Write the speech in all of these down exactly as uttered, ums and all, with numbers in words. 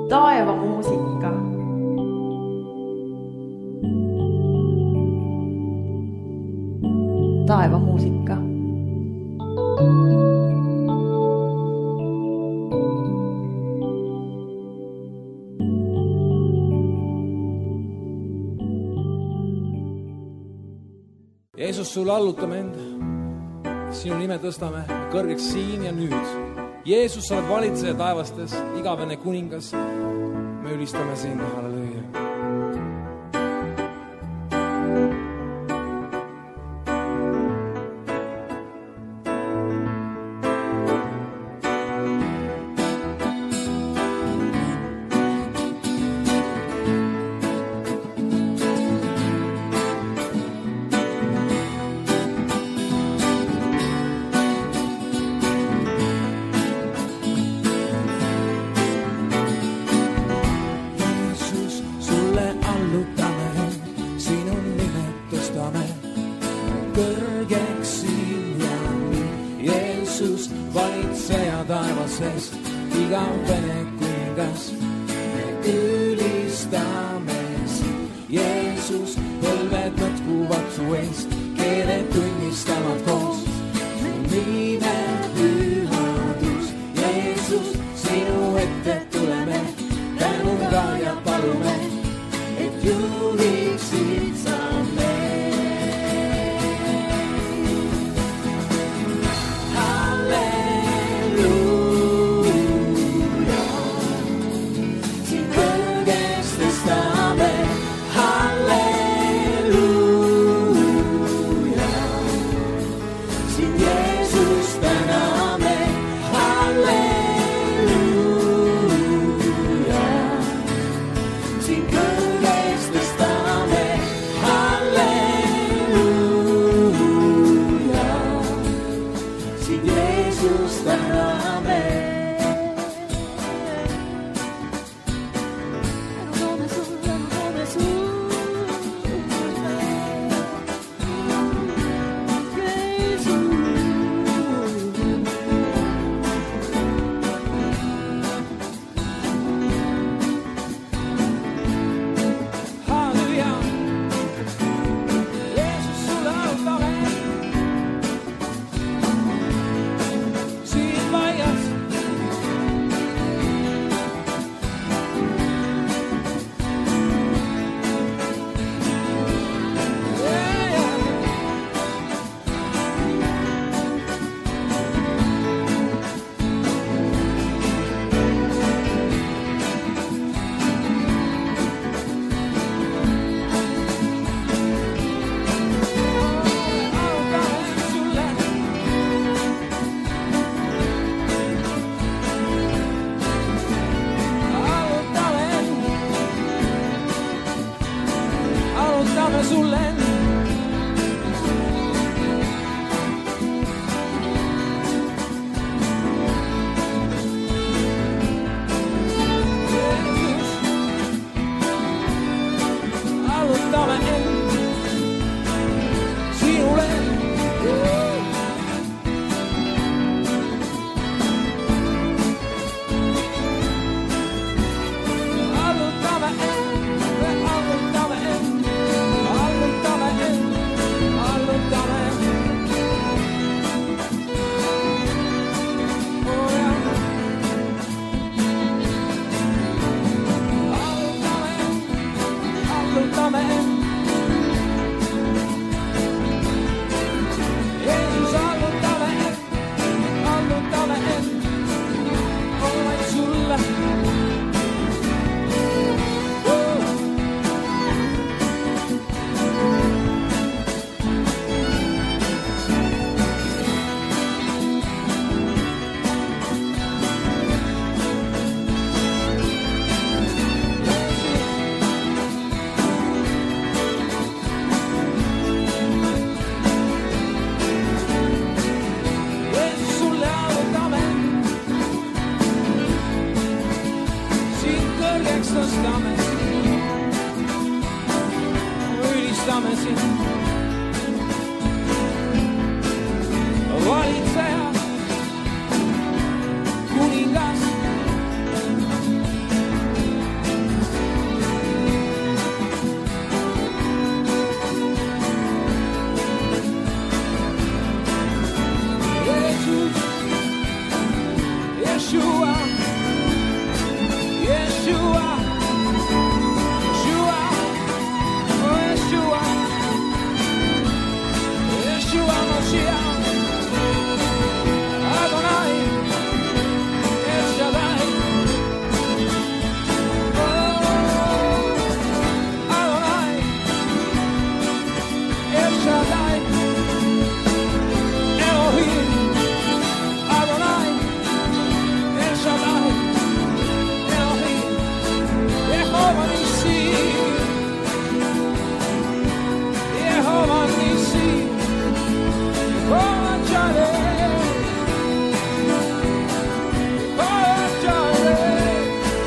taevamuusika. Taevamuusika. Jeesus, sulle allutame enda. Sinu nime tõstame kõrgeks siin ja nüüd. Jeesus, sa oled valitseja taevastes, igavene kuningas. Me ülistame sind, halleluuja. Valitseja, kuningas, Yeshua, Yeshua, Yeshua, oh Yeshua, Yeshua Mashiach, Adonai, El Shaddai, oh Adonai, El Shaddai, Elohim, Adonai, El Shaddai, Elohim, Yehovah Nissi, Yehovah Nissi, Yehovah Jireh, Yehovah Jireh,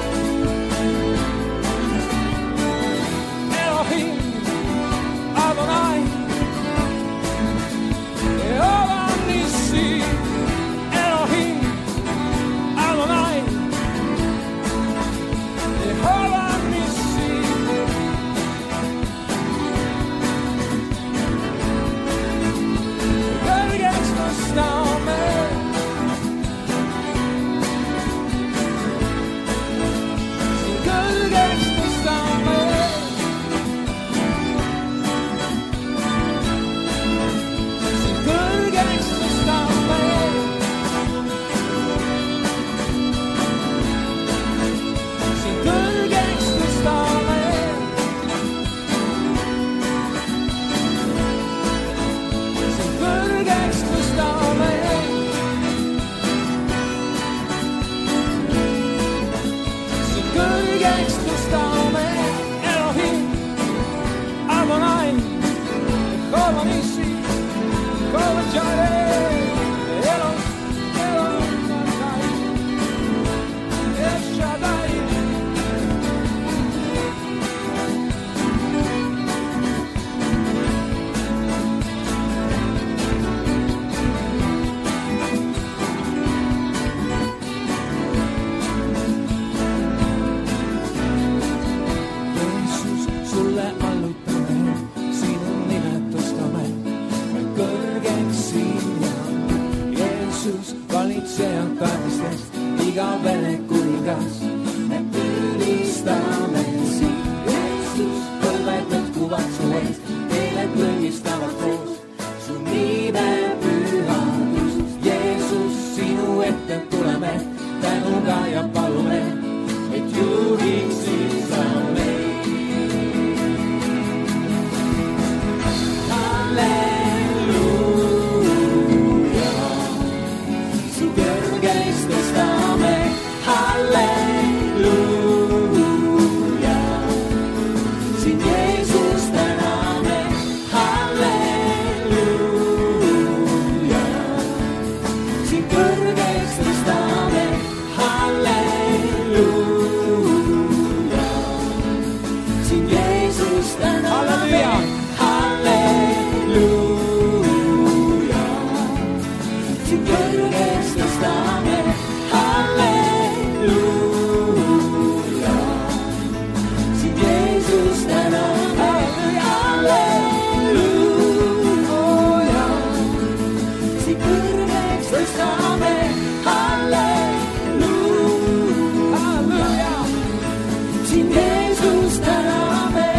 Elohim, Adonai, Yehovah Nissi, Elohim, Adonai, Yehovah Nissi. Good against the snowman, good against the snowman, good against the snowman, good against the snowman, good against the snowman, good against the snowman, Elohim, Adonai, Yehovah Nissi, Yehovah Jireh, Elohim, Elohim, El Shaddai, Jeesus, sulle allutame, sinun nimetustame, me kõrgeks siin ja Jeesus, valitseja taevastest, igavene kuningas, me ülistame sind. Jeesus, põlved lõtkuvad su eest, teeled lõngistavad koos, su nime pühadust. Jeesus, sinu ette tuleme, tänuga ja palume, et juhiksid sa meid. Halleluuja, su kõrgeis tõstame, halleluuja, sind Jeesus täname, halleluuja, sind kõrgeis tõstame, halleluuja, sind Jeesus täname, halleluuja, sind kõrgeis tõstame, halleluuja, sind Jeesus täname, halleluuja, sind kõrgeis tõstame, halleluuja, sind Jeesus täname.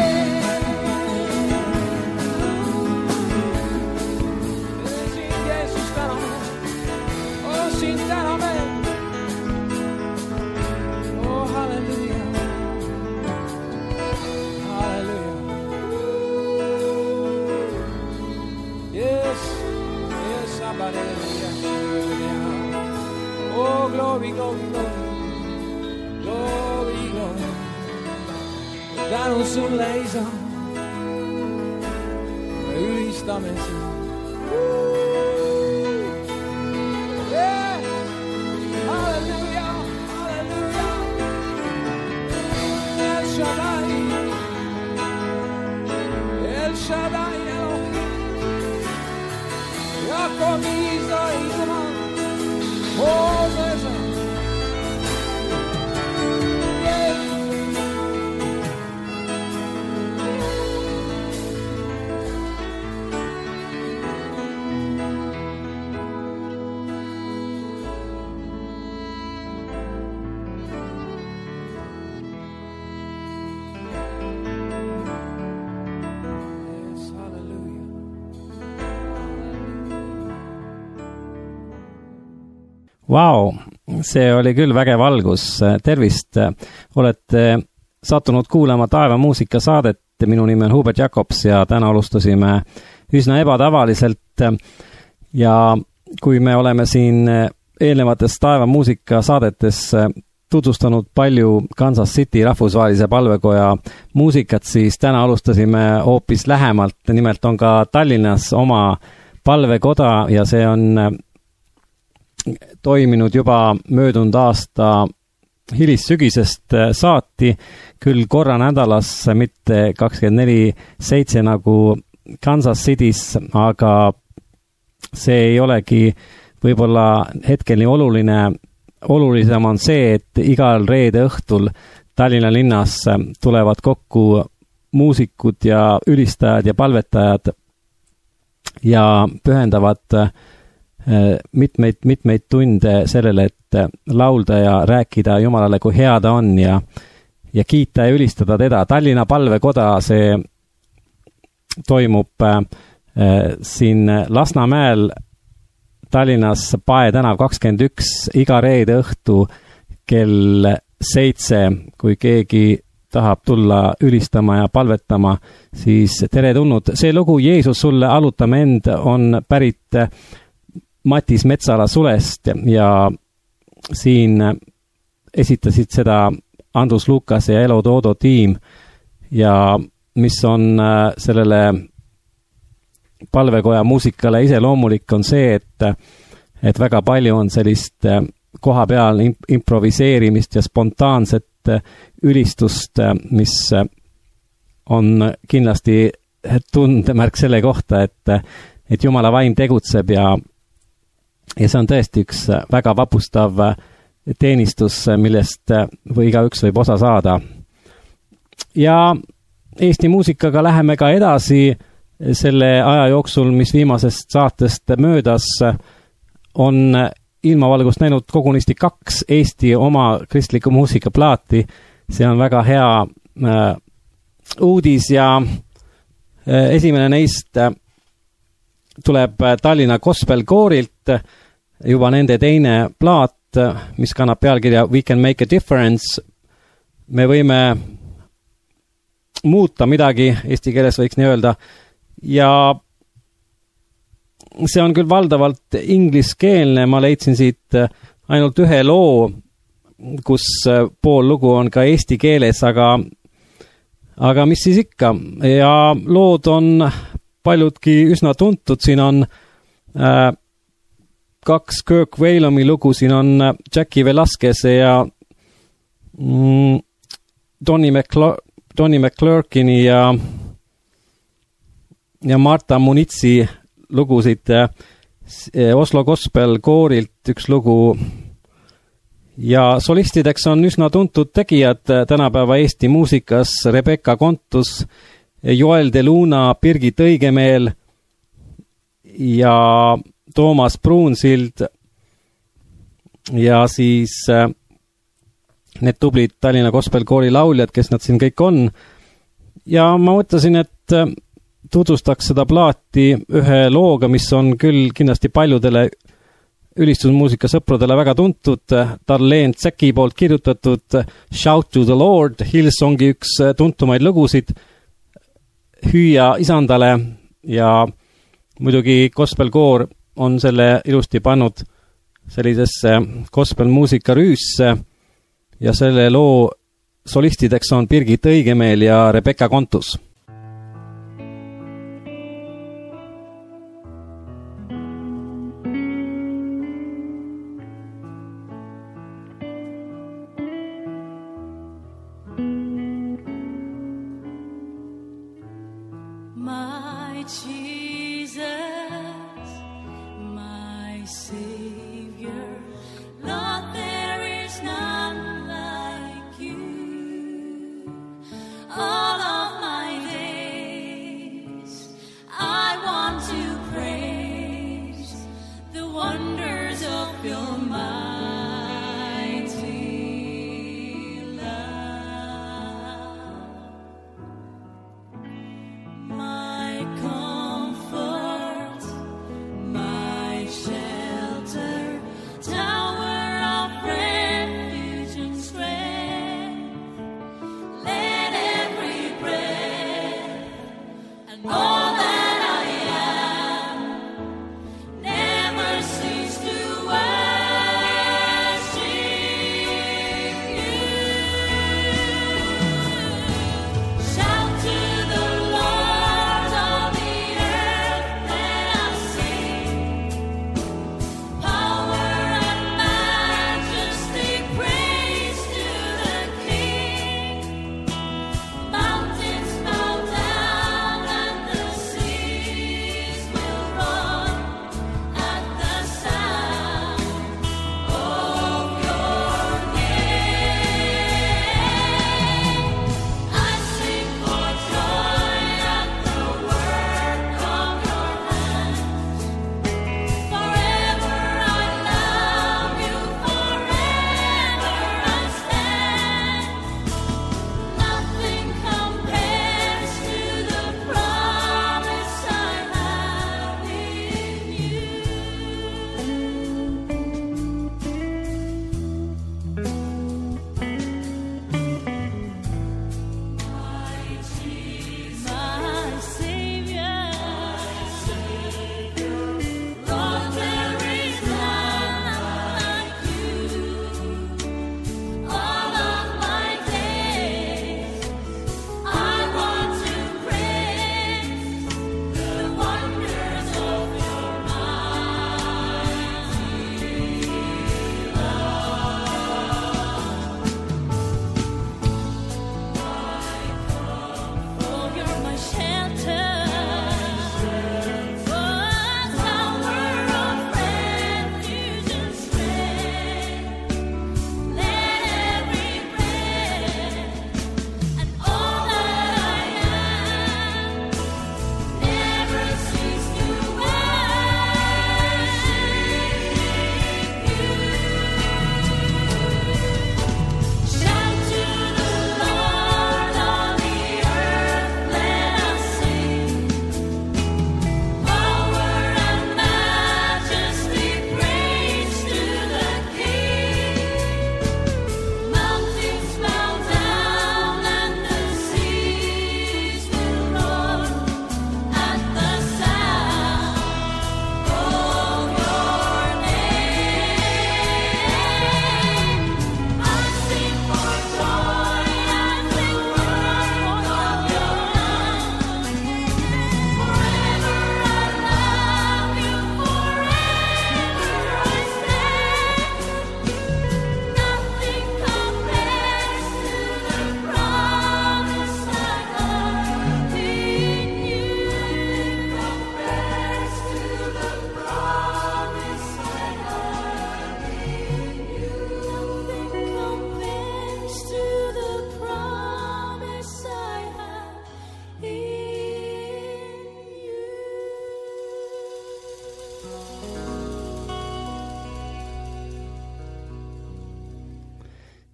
Sind Jeesus täname, oh sind täname, oh halleluuja, halleluuja. Yes, yes, hallelujah. Oh glory, glory, glory, glory, glory. Tänu sulle, Isa, me ülistame sind. Yes, hallelujah, hallelujah. El Shaddai, El Shaddai, Elohim, Jakob, Isa, Iduma, Moses. Yes. Vau, see oli küll vägev algus. Tervist, olete sattunud kuulama Taeva muusika saadet. Minu nimi on Hubert Jakobs ja täna alustasime üsna ebatavaliselt. Ja kui me oleme siin eelnevates Taeva muusika saadetes tutvustanud palju Kansas City rahvusvahelise palvekoja muusikat, siis täna alustasime hoopis lähemalt. Nimelt on ka Tallinnas oma palvekoda ja see on toiminud juba möödunud aasta hilissügisest saati, küll korra nädalas, mitte kakskümmend neli seitse nagu Kansas City's, aga see ei olegi võib-olla hetkel nii oluline. Olulisem on see, et igal reede õhtul Tallinna linnas tulevad kokku muusikud ja ülistajad ja palvetajad ja pühendavad mitmeid, mitmeid tunde sellele, et laulda ja rääkida Jumalale, kui hea ta on ja, ja kiita ja ülistada teda. Tallinna palvekoda, see toimub äh, siin Lasnamäel Tallinnas Pae tänav kakskümmend üks iga reede õhtu kell seitse, kui keegi tahab tulla ülistama ja palvetama, siis tere tulnud. See lugu Jeesus sulle alutame end on pärit Matis Metsala Sulest ja siin esitasid seda Andrus Lukas ja Elo Toodo tiim ja mis on sellele palvekoja muusikale iseloomulik on see, et, et väga palju on sellist koha peal improviseerimist ja spontaanset ülistust, mis on kindlasti tundemärk selle kohta, et, et Jumala vaim tegutseb ja, ja see on tõesti üks väga vapustav teenistus, millest või igaüks võib osa saada. Ja Eesti muusikaga läheme ka edasi selle aja jooksul, mis viimasest saatest möödas, on ilmavalgust näinud kogunisti kaks Eesti oma kristliku muusika plaati. See on väga hea äh, uudis ja äh, esimene neist äh, tuleb Tallinna Gospel koorilt, juba nende teine plaat, mis kannab pealkirja We Can Make a Difference. Me võime muuta midagi, eesti keeles võiks nii öelda, ja see on küll valdavalt ingliskeelne, ma leidsin siit ainult ühe loo, kus pool lugu on ka eesti keeles, aga, aga mis siis ikka. Ja lood on paljudki üsna tuntud, siin on äh, kaks Kirk Whalumi lugu, siin on Jackie Velasquez ja mm, Donny, McCl- Donny McClurkini ja ja Marta Munitsi lugusid Oslo Gospel koorilt üks lugu ja solistideks on üsna tuntud tegijad tänapäeva Eesti muusikas Rebecca Kontus, Joel de Luna, Birgit Õigemeel ja Toomas Pruunsild ja siis need tublid Tallinna Gospel koori lauljad, kes nad siin kõik on. Ja ma mõtlesin, et tutvustaks seda plaati ühe looga, mis on küll kindlasti paljudele ülistusmuusika sõpradele väga tuntud, Darlene Zeki poolt kirjutatud Shout to the Lord, Hillsongi üks tuntumaid lugusid, Hüüa isandale ja muidugi gospelkoor on selle ilusti pannud sellisesse gospelmuusika rüüsse ja selle loo solistideks on Birgit Õigemeel ja Rebecca Kontus. All of my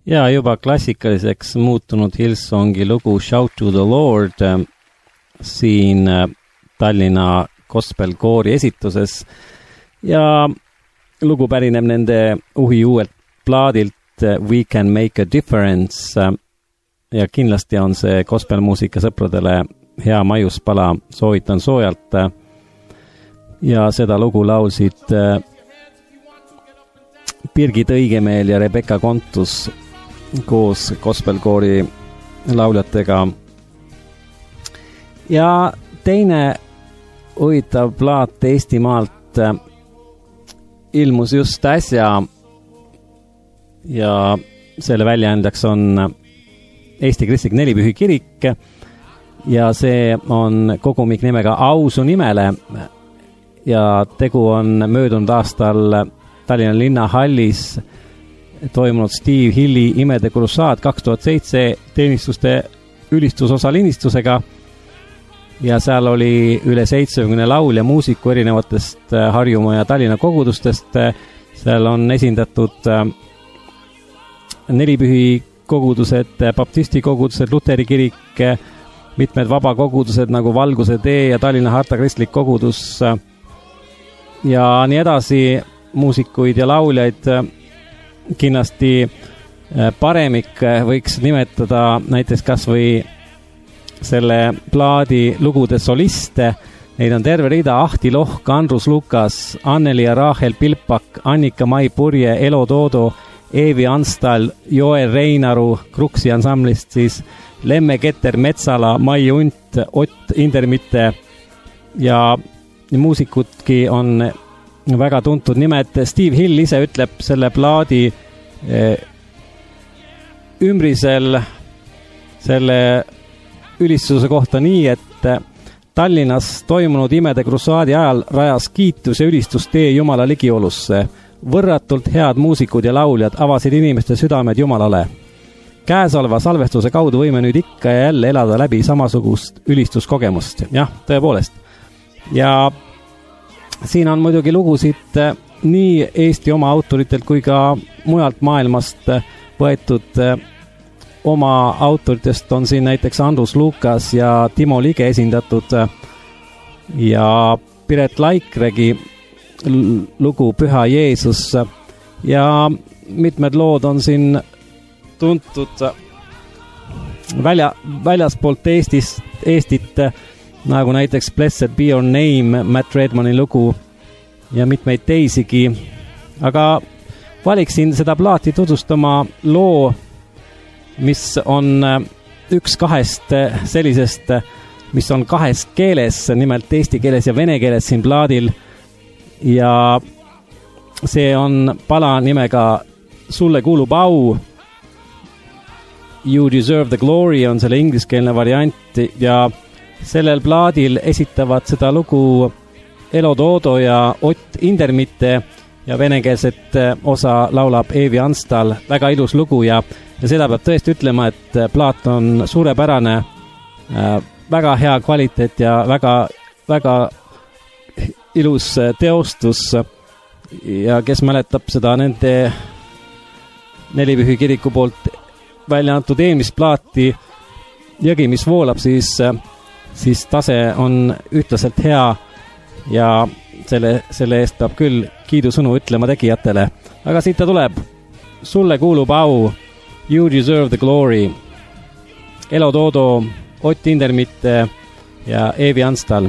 Ja juba klassikaliseks muutunud Hillsongi lugu Shout to the Lord siin Tallinna gospelkoori esituses ja lugu pärineb nende uhi uuelt plaadilt We Can Make a Difference ja kindlasti on see gospelmuusika sõpradele hea maiuspala, soovitan soojalt ja seda lugu laulsid Birgit Õigemeel ja Rebecca Kontus koos gospelkoori lauljatega. Ja teine huvitav plaat Eestimaalt ilmus just äsja ja selle väljaandjaks on Eesti Kristlik Nelipühi Kirik ja see on kogumik nimega Au su nimele ja tegu on möödunud aastal Tallinna linnahallis toimunud Steve Hilli Imede Crusade kaks tuhat seitse teenistuste ülistusosa lindistusega ja seal oli üle seitsmekümne laulja muusiku erinevatest Harjumaa ja Tallinna kogudustest. Seal on esindatud Nelipühi kogudused, baptisti kogudused, Luteri kirik, mitmed vabakogudused nagu Valguse tee ja Tallinna Harta kristlik kogudus ja nii edasi, muusikuid ja lauljaid. Kindlasti paremik võiks nimetada näiteks kas või selle plaadi lugude soliste. Neid on terve rida: Ahti Lohk, Andrus Lukas, Anneli ja Raahel Pilpak, Annika Mai Purje, Elo Toodo, Eevi Anstal, Joel Reinaru Kruksi ansamblist, siis Lemme Keter Metsala, Mai Unt, Ott Indermitte ja muusikudki on väga tuntud nimed. Steve Hill ise ütleb selle plaadi ümbrisel selle ülistuse kohta nii, et Tallinnas toimunud Imede Crusade'i ajal rajas kiitus ja ülistus tee Jumala ligiolusse. Võrratult head muusikud ja lauljad avasid inimeste südamed Jumalale. Käesoleva salvestuse kaudu võime nüüd ikka ja jälle elada läbi samasugust ülistuskogemust. Jah, tõepoolest. Ja siin on muidugi lugusid nii Eesti oma autoritelt kui ka mujalt maailmast võetud. Oma autoritest on siin näiteks Andrus Lukas ja Timo Lige esindatud ja Piret Laikregi lugu Püha Jeesus ja mitmed lood on siin tuntud välja, väljaspoolt Eestist, Eestit, nagu näiteks Blessed Be Your Name, Matt Redmani lugu ja mitmeid teisigi. Aga valiksin seda plaati tutvustama loo, mis on üks kahest sellisest, mis on kahes keeles, nimelt eesti keeles ja vene keeles siin plaadil. Ja see on pala nimega Sulle kuulub au. You Deserve the Glory on selle ingliskeelne variant ja sellel plaadil esitavad seda lugu Elo Toodo ja Ott Indermitte ja venekeelset osa laulab Eevi Anstal. Väga ilus lugu ja, ja seda peab tõesti ütlema, et plaat on suurepärane, väga hea kvaliteet ja väga, väga ilus teostus ja kes mäletab seda nende Nelipühi kiriku poolt välja antud eelmist plaati Jõgi, mis voolab, siis, siis tase on ütlaselt hea ja selle, selle eest peab küll kiidusõnu ütlema tegijatele. Aga siit ta tuleb. Sulle kuulub au. You Deserve the Glory. Elo Toodo, Ott Indermitte ja Eevi Anstal.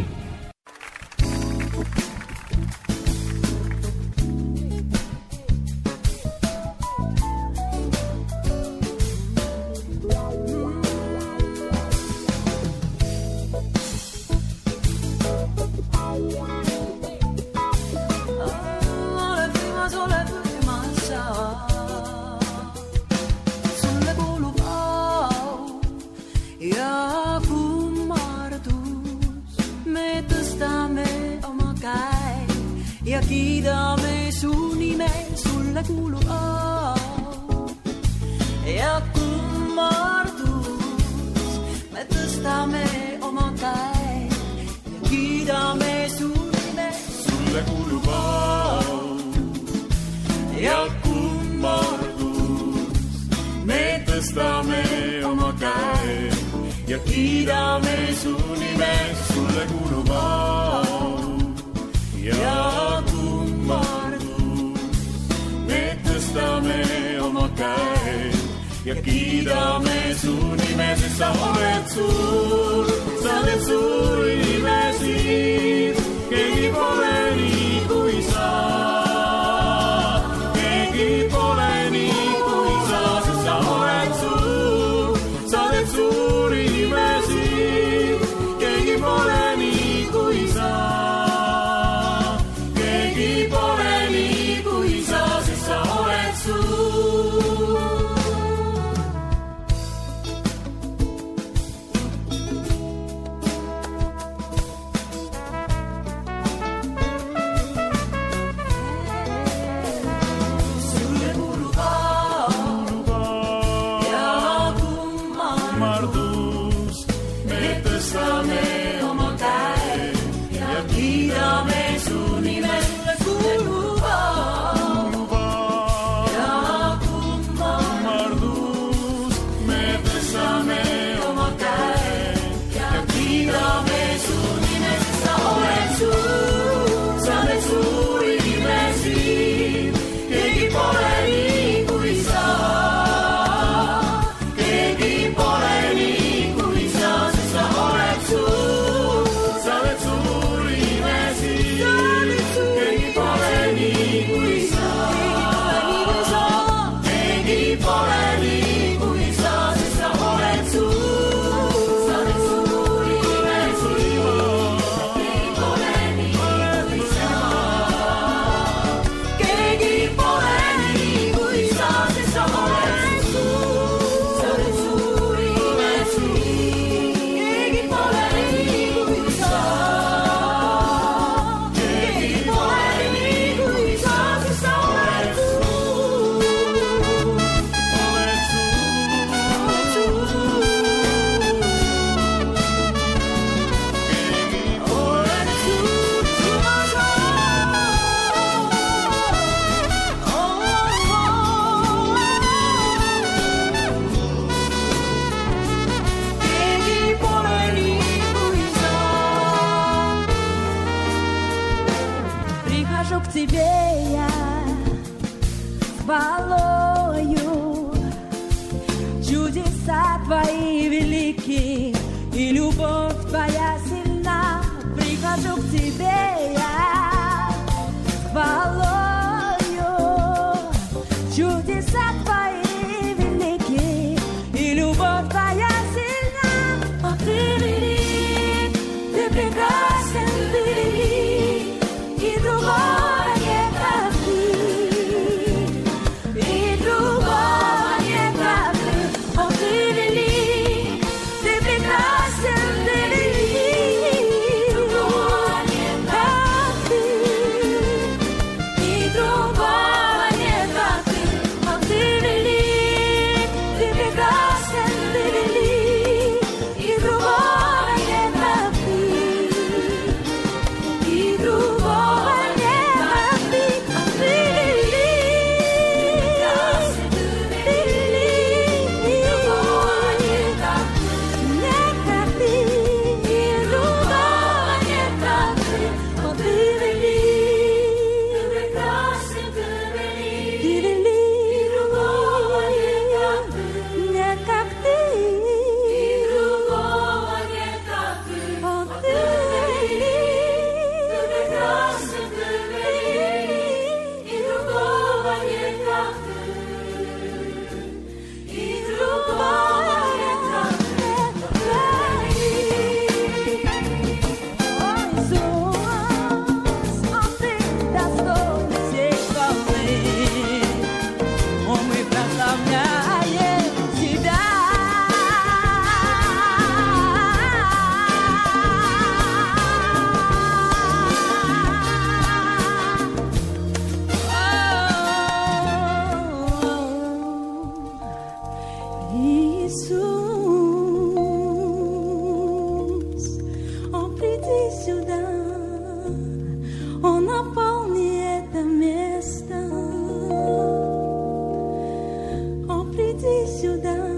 Ja kummardus, me tõstame oma käe ja kiidame su nime, sulle kuulub au ja kummardus. Me tõstame oma käe ja kiidame su nime, sest sa oled suur, sa oled suuri nimesid, keegi pole nii kui sa, keegi pole nii kui sa, sest sa oled suur, sa oled suuri nimesid, keegi pole nii kui sa, keegi pole nii kui sa, sest sa oled suur. Сюда.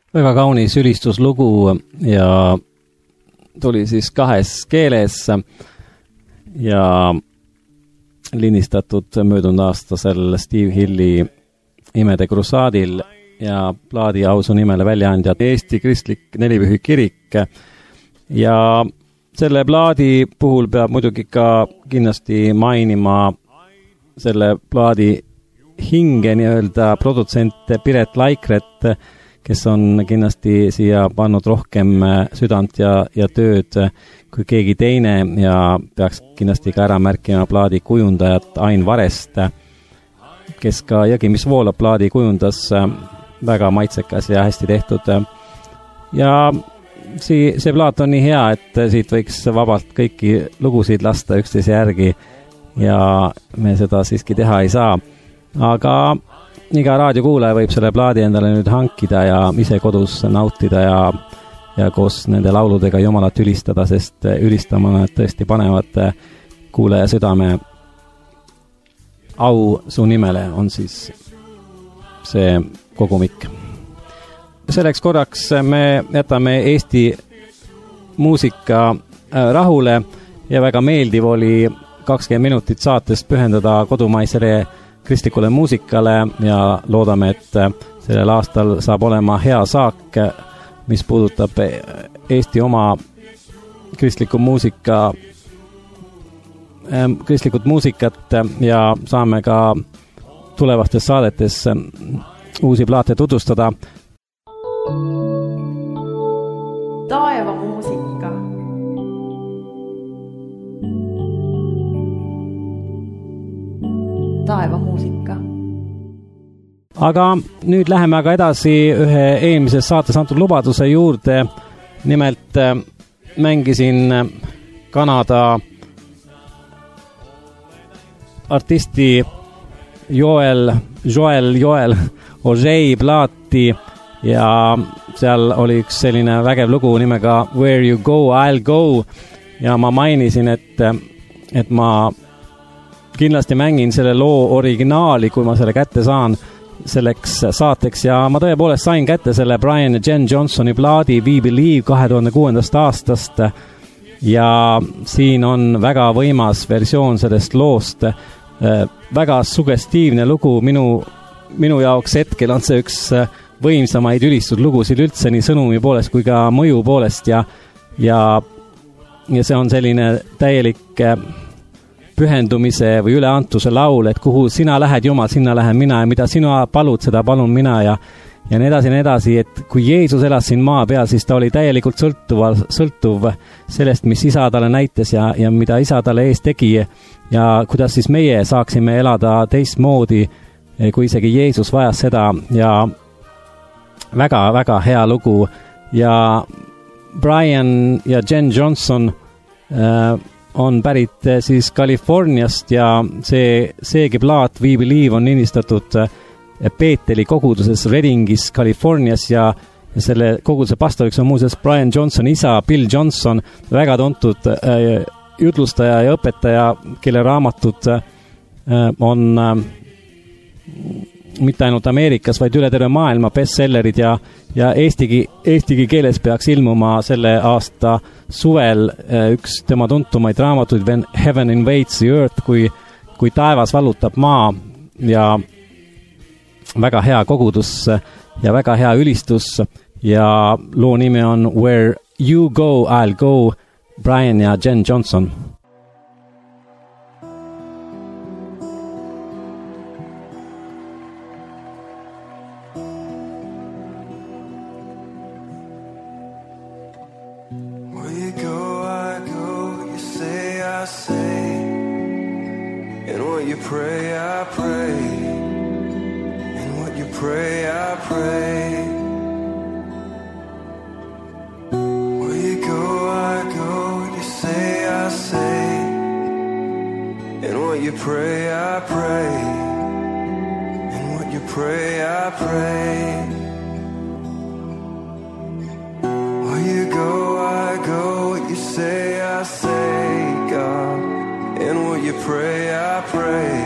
väga kaunis ülistuslugu ja tuli siis kahes keeles ja lindistatud möödunud aastasel Steve Hilli Imede krusaadil ja plaadi ausu nimele väljaandjad Eesti Kristlik Nelipühi Kirik. Ja selle plaadi puhul peab muidugi ka kindlasti mainima selle plaadi hinge nii-öelda produtsent Piret Laikret, kes on kindlasti siia pannud rohkem südant ja, ja tööd kui keegi teine ja peaks kindlasti ka ära märkima plaadi kujundajat Ain Varest, kes ka Jõgi, mis voolab plaadi kujundas, väga maitsekas ja hästi tehtud. Ja see, see plaat on nii hea, et siit võiks vabalt kõiki lugusid lasta üksteise järgi ja me seda siiski teha ei saa. Aga iga raadiokuulaja võib selle plaadi endale nüüd hankida ja ise kodus nautida ja, ja koos nende lauludega Jumalat ülistada, sest ülistama nad tõesti panevad kuulaja südame. Au su nimele on siis see kogumik. Selleks korraks me jätame Eesti muusika rahule ja väga meeldiv oli kakskümmend minutit saatest pühendada kodumaisele kristlikule muusikale ja loodame, et sellel aastal saab olema hea saak, mis puudutab Eesti oma kristliku muusika, kristlikud muusikat ja saame ka tulevastes saadetes uusi plaate tutvustada. Taeva muusika. Taeva muusika. Aga nüüd läheme aga edasi ühe eelmises saates antud lubaduse juurde. Nimelt mängisin Kanada artisti Joel, Joel, Joel Ojei plaati ja seal oli üks selline vägev lugu nimega Where You Go, I'll Go ja ma mainisin, et, et ma kindlasti mängin selle loo originaali, kui ma selle kätte saan selleks saateks ja ma tõepoolest sain kätte selle Brian ja Jen Johnsoni plaadi We Believe kahe tuhande kuuendast aastast ja siin on väga võimas versioon sellest loost, väga sugestiivne lugu, minu, minu jaoks hetkel on see üks võimsamaid ülistuslugusid üldse nii sõnumi poolest kui ka mõju poolest ja, ja, ja see on selline täielik pühendumise või üleantuse laul, et kuhu sina lähed, Jumal, sinna lähen mina ja mida sina palud, seda palun mina ja, ja nii edasi, nii edasi, et kui Jeesus elas siin maa peal, siis ta oli täielikult sõltuv, sõltuv sellest, mis isa talle näitas ja, ja mida isa talle ees tegi ja kuidas siis meie saaksime elada teistmoodi, kui isegi Jeesus vajas seda ja väga, väga hea lugu ja Brian ja Jen Johnson äh, on pärit siis Californiast ja see, seegi plaat We Believe on lindistatud Peeteli koguduses Reddingis, Californias ja, ja selle koguduse pastoriks on muuseas Brian Johnson isa, Bill Johnson, väga tuntud äh, jutlustaja ja õpetaja, kelle raamatud äh, on äh, mitte ainult Ameerikas, vaid üle terve maailma bestsellerid ja, ja eestigi, eestigi keeles peaks ilmuma selle aasta suvel üks tema tuntumaid raamatuid When Heaven Invades the Earth, kui, kui taevas vallutab maa ja väga hea kogudus ja väga hea ülistus ja loo nimi on Where You Go, I'll Go, Brian ja Jen Johnson. Pray, I pray, and what you pray, I pray. Where you go, I go, you say, I say, and what you pray, I pray, and what you pray, I pray. Where you go, I go, what you say, I say, God, and what you pray, I pray.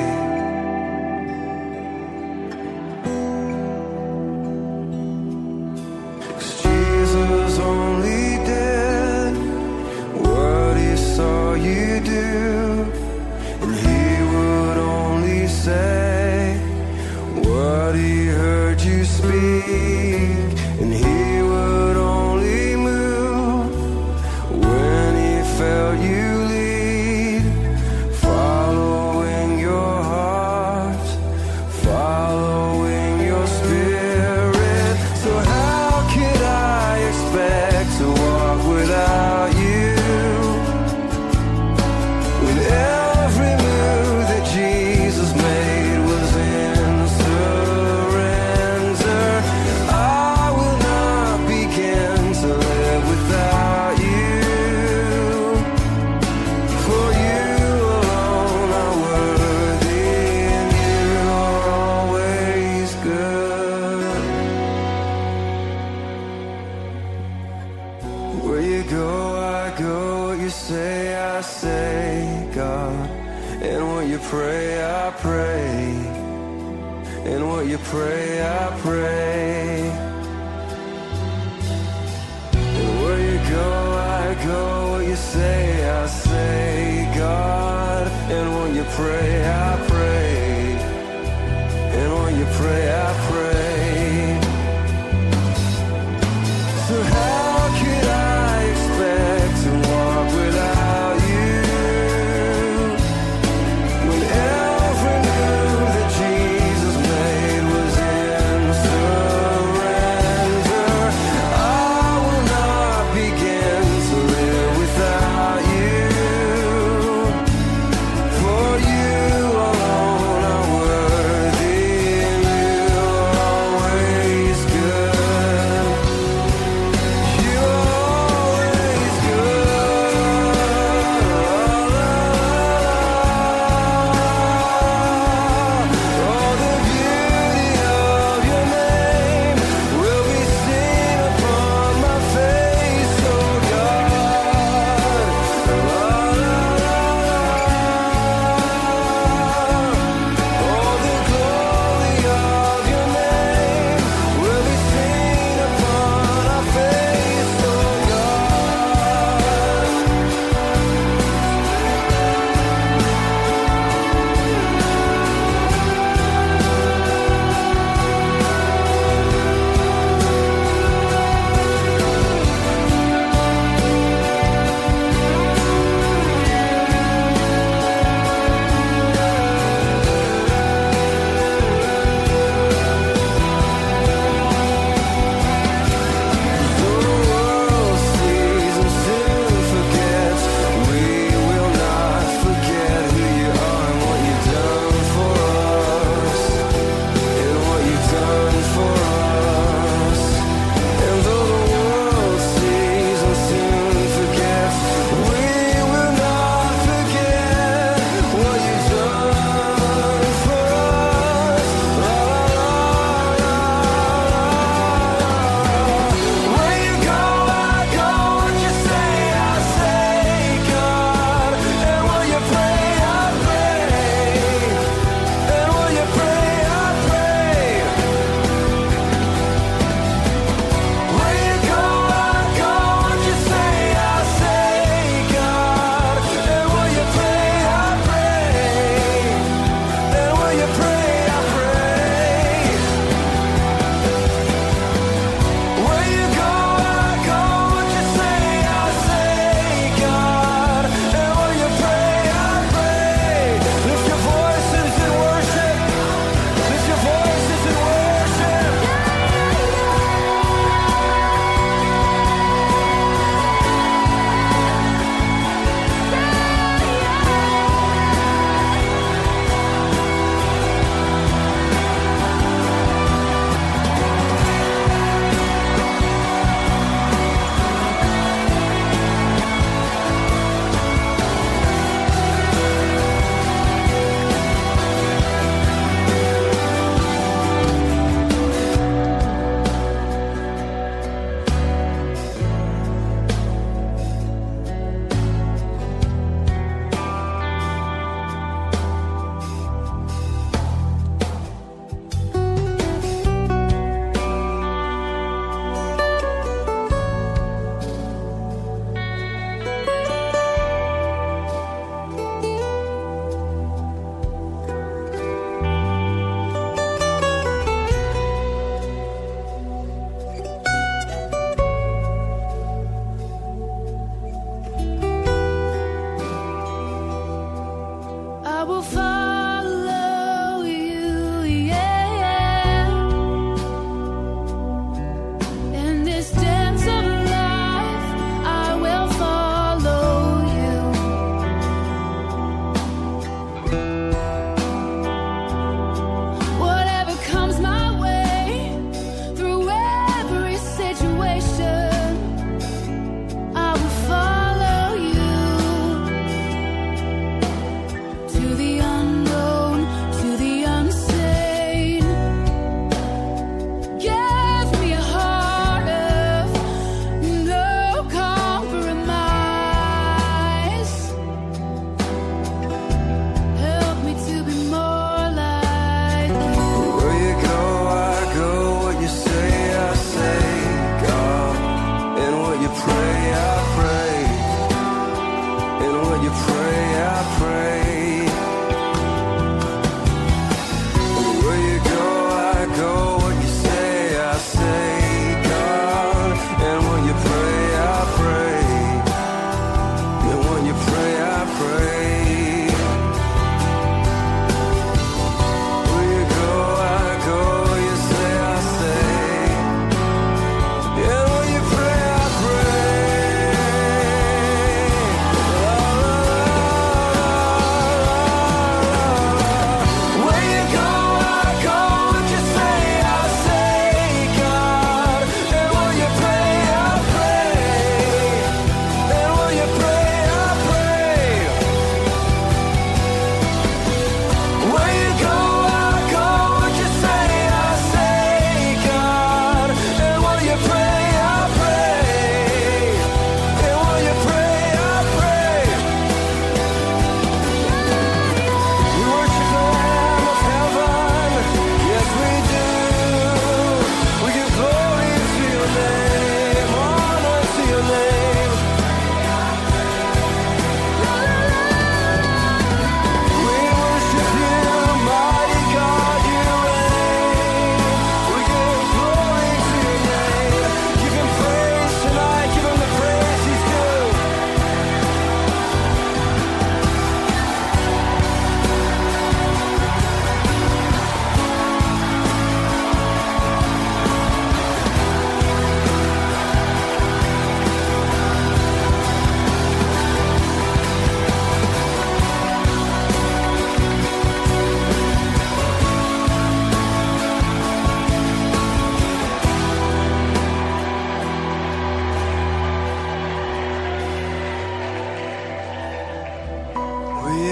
do, and he would only say what he heard you speak, and he would only move when he felt you lead, following your heart, following your spirit. So how could I expect to walk without you? Every move that Jesus made was in surrender. I will not begin to live without you, for you alone are worthy, and you are always good. Where you go, I go. What you say, I say, God. And what you pray, I pray. And what you pray, I pray. And where you go, I go. What you say, I say, God. And what you pray, I pray. And what you pray, I pray. So how could I expect to walk without you, when every move that Jesus made was in surrender? I will not begin to live without you, for you alone are worthy, and you are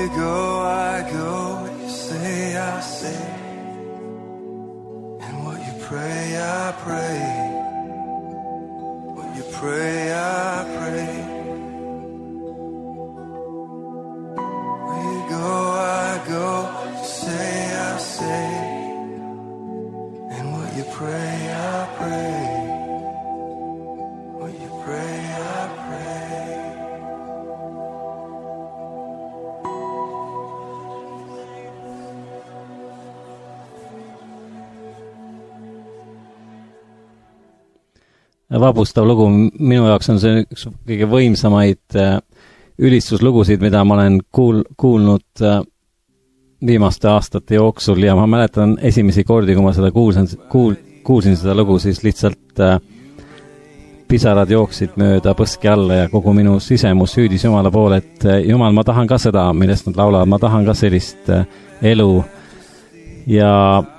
you go, I go. What you say, I say. And what you pray, I pray. What you pray, I pray. Where you go, I go. What you say, I say. And what you pray, I pray. What you pray, I pray. Vapustav lugu, minu jaoks on see üks kõige võimsamaid ülistuslugusid, mida ma olen kuul, kuulnud viimaste aastate jooksul ja ma mäletan esimesi kordi, kui ma seda kuulsin, kuul, kuulsin seda lugu, siis lihtsalt pisarad jooksid mööda põski alla ja kogu minu sisemus hüüdis Jumala poole, et Jumal, ma tahan ka seda, millest nad laulavad, ma tahan ka sellist elu ja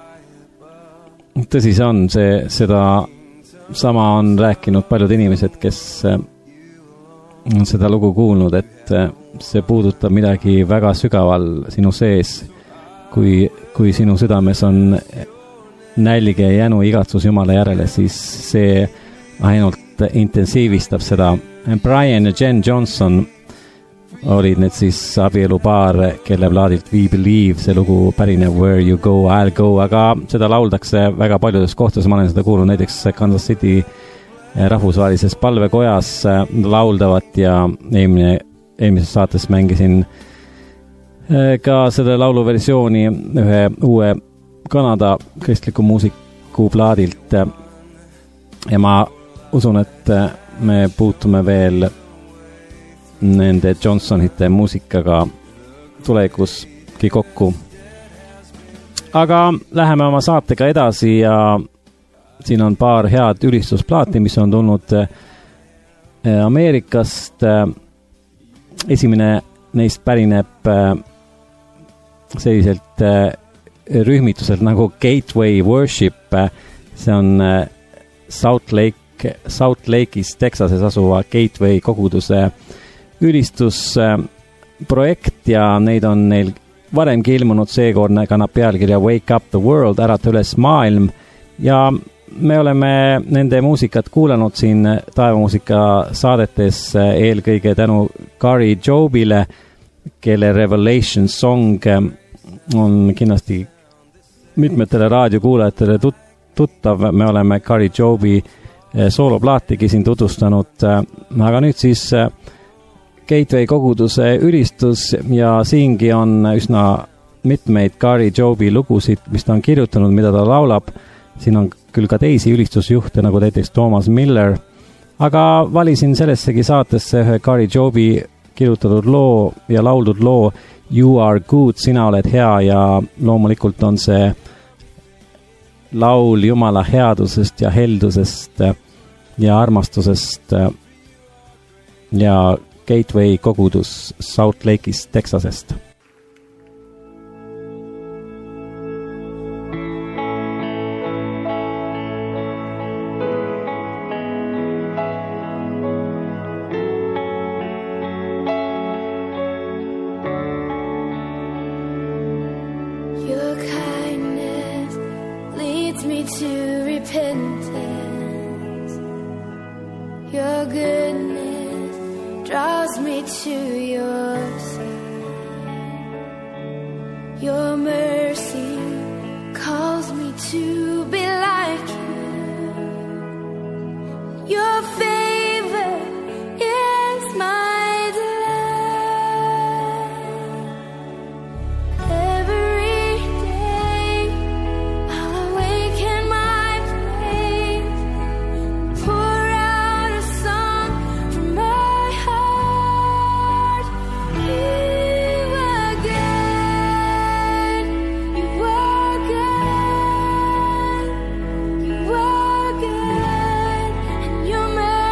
tõsi see on, see, seda sama on rääkinud paljud inimesed, kes on seda lugu kuulnud, et see puudutab midagi väga sügaval sinu sees, kui, kui sinu südames on nälge ja jänu igatsus Jumala järele, siis see ainult intensiivistab seda. Brian ja Jen Johnson olid need siis abielupaar, kelle plaadilt We Believe see lugu pärineb Where You Go, I'll Go, aga seda lauldakse väga paljudes kohtades, ma olen seda kuulnud näiteks Kansas City rahvusvahelises palvekojas lauldavat ja eelmine, eelmises saates mängisin ka selle laulu versiooni ühe uue Kanada kristliku muusiku plaadilt ja ma usun, et me puutume veel nende Johnsonite muusikaga tulevikuski kokku. Aga läheme oma saatega edasi ja siin on paar head ülistusplaati, mis on tulnud Ameerikast. Esimene neist pärineb selliselt rühmituselt nagu Gateway Worship. See on South Lake, South Lake'is Texases asuva Gateway koguduse ülistusprojekt ja neid on neil varemgi ilmunud, seekordne kannab pealkirja Wake Up the World, ärata üles maailm ja me oleme nende muusikat kuulanud siin taevamuusika saadetes eelkõige tänu Gary Jobile, kelle Revelation Song on kindlasti mitmetele raadiokuulajatele tut- tuttav, me oleme Gary Jobi sooloplaatigi siin tutvustanud, aga nüüd siis Gateway koguduse ülistus ja siingi on üsna mitmeid Gary Jobi lugusid, mis ta on kirjutanud, mida ta laulab. Siin on küll ka teisi ülistusjuhte, nagu näiteks Thomas Miller, aga valisin sellessegi saatesse ühe Gary Jobi kirjutatud loo ja lauldud loo You Are Good, sina oled hea ja loomulikult on see laul Jumala headusest ja heldusest ja armastusest ja Gateway kogudus South Lake'is Texasest. Your kindness leads me to repentance. Your goodness draws me to your side. Your mercy calls me to be like you. Your favor is my delight. Every day I'll awaken my praise, pour out a song from my heart. You are good, you are good, you are good, and your mercy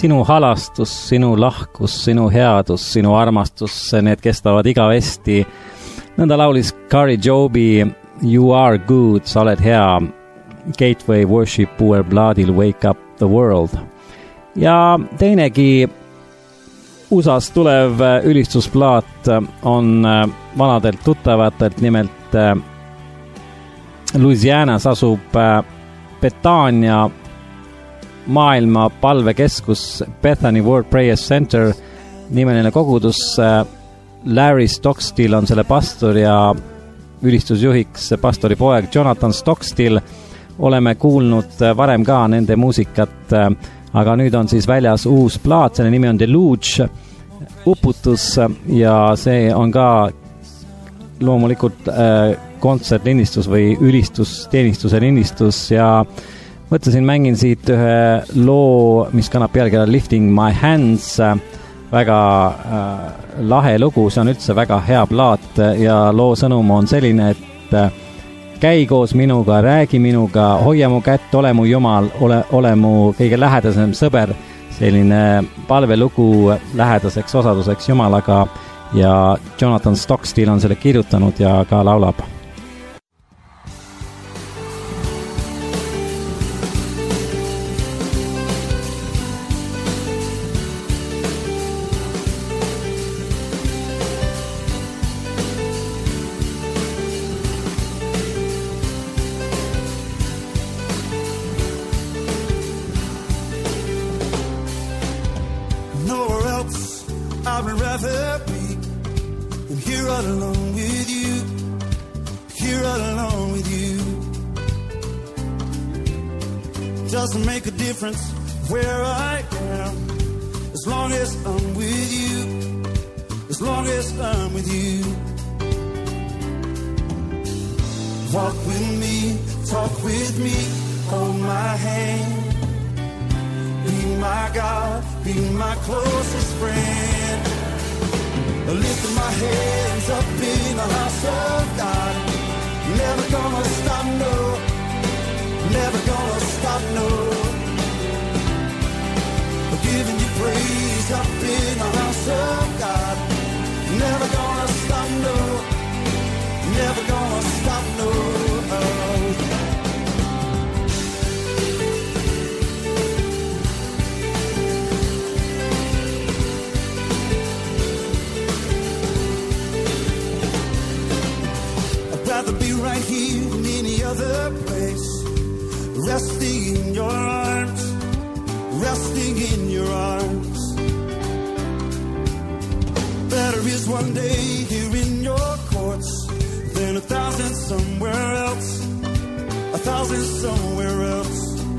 sinu halastus, sinu lahkus, sinu headus, sinu armastus, need kestavad igavesti. Nõnda laulis Kari Jobi You are good, sa oled hea. Gateway Worship, Poor Bloodil Wake up the world. Ja teinegi U S A-st tulev ülistusplaat on vanadelt tuttavatelt, nimelt Louisianas asub Betania maailma palvekeskus Bethany World Prayer Center nimeline kogudus. Larry Stockstill on selle pastor ja ülistusjuhiks pastori poeg Jonathan Stockstill. Oleme kuulnud varem ka nende muusikat, aga nüüd on siis väljas uus plaat, selle nimi on Deluge, uputus, ja see on ka loomulikult äh, kontsertlindistus või ülistusteenistuse lindistus ja mõtlesin, mängin siit ühe loo, mis kannab pealkirja Lifting My Hands, väga äh, lahe lugu, see on üldse väga hea plaat ja loo sõnum on selline, et äh, käi koos minuga, räägi minuga, hoia mu kätt, ole mu Jumal, ole, ole mu kõige lähedasem sõber, selline palvelugu lähedaseks osaduseks Jumalaga ja Jonathan Stockstill on selle kirjutanud ja ka laulab. Doesn't make a difference where I am, as long as I'm with you, as long as I'm with you. Walk with me, talk with me, hold my hand. Be my God, be my closest friend. Lifting my hands up in the house of God. Never gonna stop, no. Never gonna stop, no. Giving you praise up in the house of God. Never gonna stop, no. Never gonna stop, no. I'd rather be right here than any other place. Resting in your arms, resting in your arms. Better is one day here in your courts than a thousand somewhere else, a thousand somewhere else.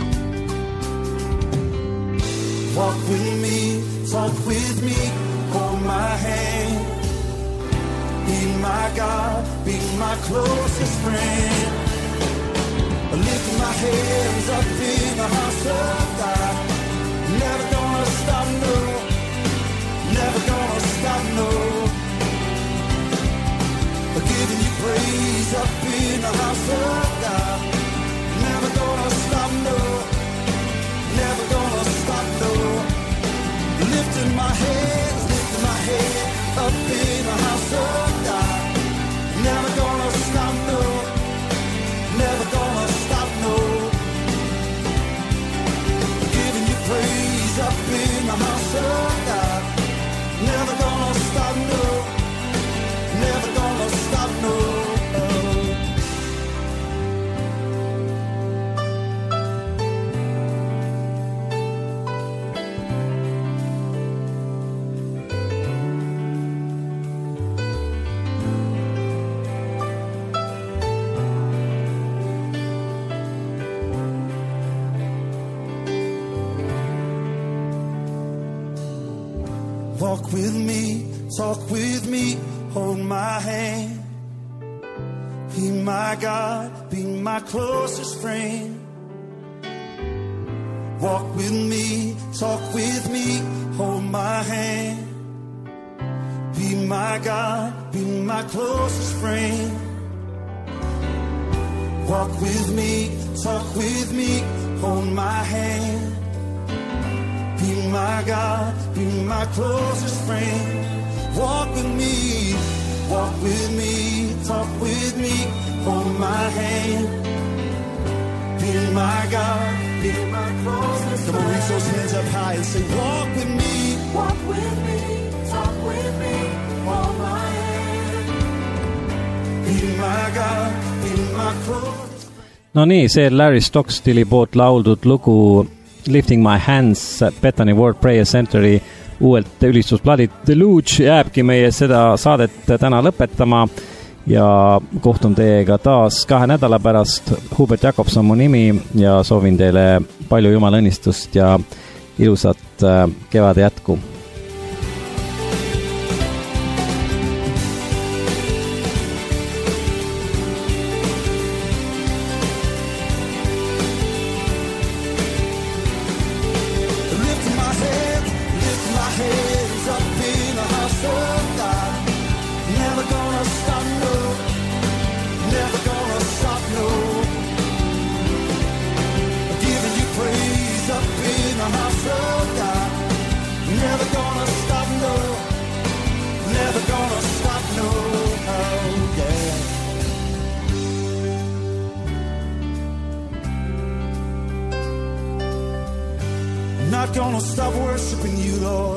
Walk with me, talk with me, hold my hand. Be my God, be my closest friend. Lifting my hands up in the house of God. Never gonna stop, no. Never gonna stop, no. Giving you praise up in the house of God. Never gonna stop, no. Never gonna stop, no. Lifting my hands, lifting my head up in the house of God. Never gonna stop, no. Never gonna stop, no. Giving you praise up in the house of God. Never gonna stop, no. Never gonna stop, no. Walk with me, talk with me, hold my hand. Be my God, be my closest friend. Walk with me, talk with me, hold my hand. Be my God, be my closest friend. Walk with me, talk with me, hold my hand. Be my God, be my closest friend. Walk with me, walk with me, talk with me, hold my hand. Be my God, be my closest friend. Come on, reach those hands up high and say, walk with me, walk with me, talk with me, hold my hand. Be my God, be my closest. No nii, see Larry Stockstili poolt lauldud lugu Lifting My Hands Bethany Ward Prayer Centeri uuelt ülistusplaadilt The Luge jääbki meie seda saadet täna lõpetama ja kohtun teiega taas kahe nädala pärast. Hubert Jakobson mu nimi ja soovin teile palju jumala õnnistust ja ilusat kevade jätku. Not gonna stop worshiping you, Lord.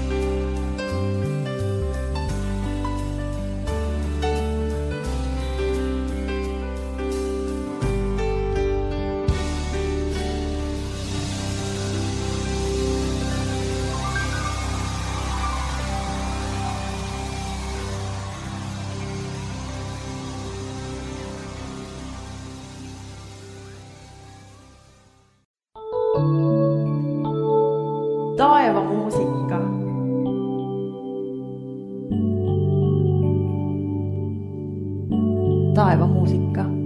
Taevamuusika. Taevamuusika.